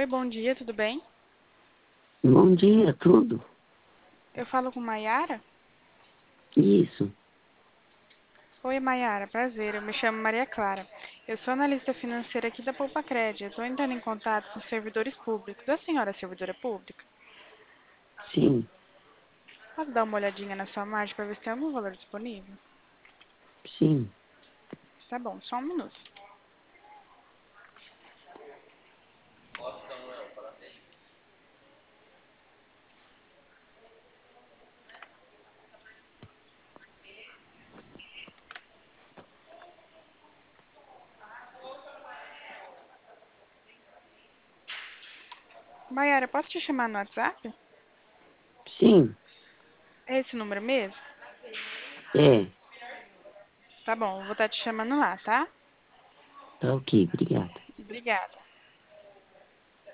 Oi, bom dia, tudo bem? Bom dia, tudo? Eu falo com Maiara? Isso, Oi, Maiara, prazer. Eu me chamo Maria Clara. Eu sou analista financeira aqui da Poupa-Cred. Eu estou entrando em contato com servidores públicos. A senhora é servidora pública? sim, Posso dar uma olhadinha na sua margem para ver se tem algum valor disponível? sim. Tá bom, só um minuto. Maiara, posso te chamar no WhatsApp? Sim, É esse número mesmo? é, Tá bom, eu vou estar te chamando lá, tá? tá ok, obrigada. Obrigada.